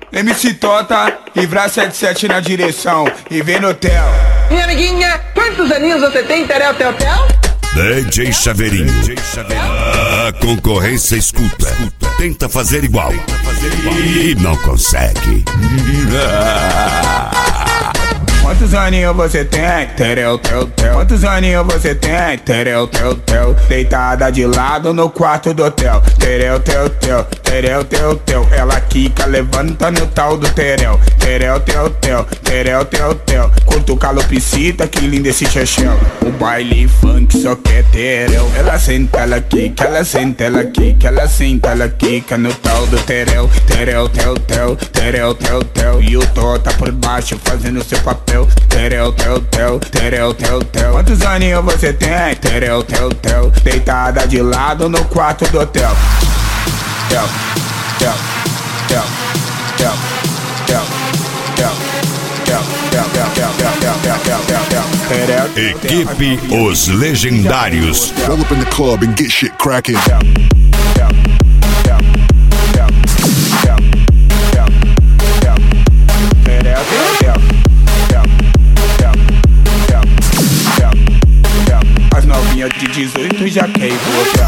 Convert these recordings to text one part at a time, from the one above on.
MC Tota e Vra 77 na direção e vem no hotel. Minha amiguinha, quantos aninhos você tem, Terel Teotel? DJ Chaveirinho. A concorrência escuta. Tenta fazer igual. E não consegue. Quantos aninhos você tem? Terel, tel, tel. Quantos aninhos você tem? Terel, tel, tel. Deitada de lado no quarto do hotel. Terel, tel, tel. Terel, tel, tel. Ela quica, levanta no tal do terel. Terel, tel, tel. Terel, tel, tel. Curto calopsita, que lindo esse chechel. O baile funk só quer terel. Ela senta, ela quica, ela senta, ela quica, ela senta, ela quica no tal do terel. Terel, tel, tel. Terel, tel, tel. E o Tota por baixo fazendo seu papel. Terel, tel, tel, terel, tel, tel. Quantos aninhos você tem? Terel, tel, tel. Deitada de lado no quarto do hotel. Tel, tel, tel, tel, tel, tel, tel, tel, tel, tel, tel, tel, tel. Equipe Os Legendários. Roll up in the club and get shit cracking. As novinhas de 18 já queimam o hotel.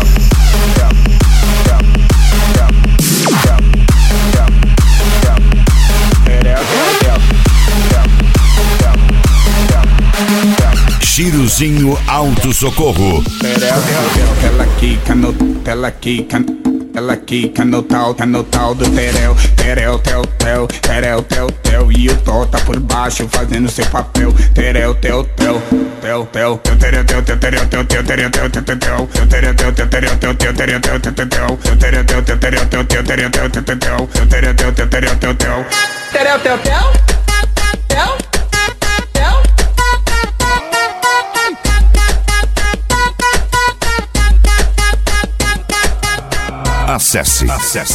Chiruzinho Auto Socorro. Ela quica no, ela quica. Ela quica no tal do terel. Terel, tel, tel. Terel, tel, tel. E o Tota por baixo fazendo seu papel. Terel, tel, tel. Tel, tel. Terel, tel, tel, terel, tel, tel, terel, tel, tel, tel, tel. Terel, tel, tel, terel, tel, tel, terel, tel, tel, tel, tel. Terel, tel, tel, terel, tel, tel, terel, tel, tel, tel, tel. Terel, tel, tel, terel, tel, tel. Terel Teotel? Tel? Tel? Acesse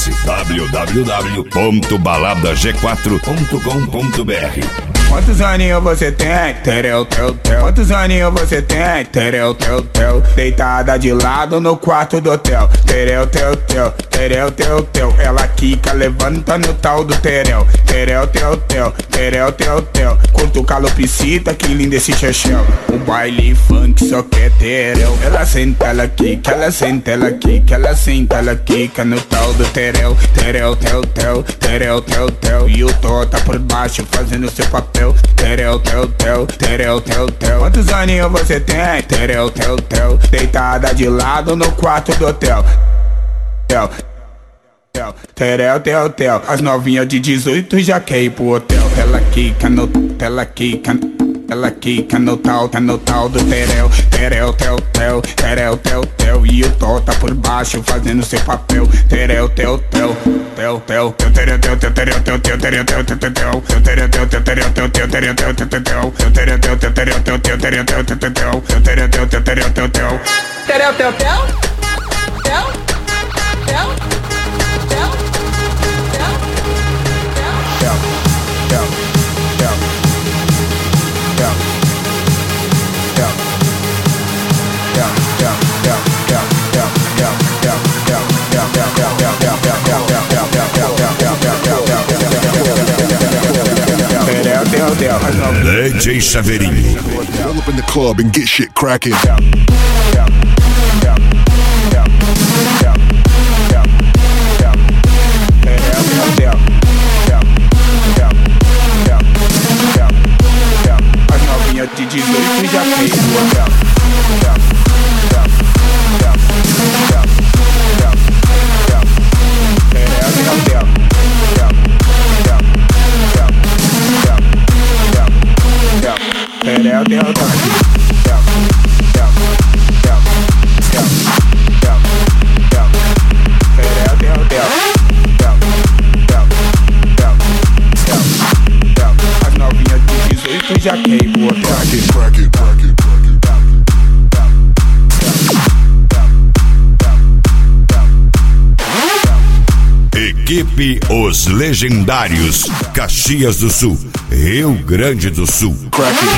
www.baladag4.com.br. Quantos aninhos você tem? Terel, tel, tel. Quantos aninhos você tem? Terel, tel, tel. Deitada de lado no quarto do hotel. Terel, tel, tel. Terel, tel, tel. Ela quica, levanta no tal do terel. Terel, tel, tel. Terel, tel, tel. Curto calopsita, que lindo esse chechel. O baile funk só quer terel. Ela senta, ela quica, ela senta, ela quica, ela senta, ela quica no tal do terel. Terel, tel, tel. Terel, tel, tel. E o Tota por baixo fazendo seu papel. Terel, tel, tel. Terel, tel, tel. Quantos aninhos você tem? Terel, tel, tel. Deitada de lado no quarto do hotel. Tel, tel, terel, tel, tel. As novinhas de 18 já quer ir pro hotel. Ela quica no, ela quica. Ela quica no tal do terel. Terel, tel, tel. Terel, tel, tel. E o Tota por baixo fazendo seu papel. Terel, tel, tel. Tel, tel. Terel, tel, tel, terel, tel, tel, terel, tel, tel, tel, tel. Terel, tel, tel, terel, tel, tel, terel, tel, tel, tel, tel. Terel, tel, tel, terel, tel, tel, terel, tel, tel, tel, tel. Terel, tel, tel, terel, tel, tel. Terel Teotel? Tel? Tel? Tel? Tel? Tel, tel, tel. DJ Chaveirinho. Roll up in the club and get shit cracking. As novinhas de 18 já fez o hotel. Terel, tel, tel. As novinhas de 18 já quer ir pro hotel. Equipe Os Legendários. Caxias do Sul, Rio Grande do Sul.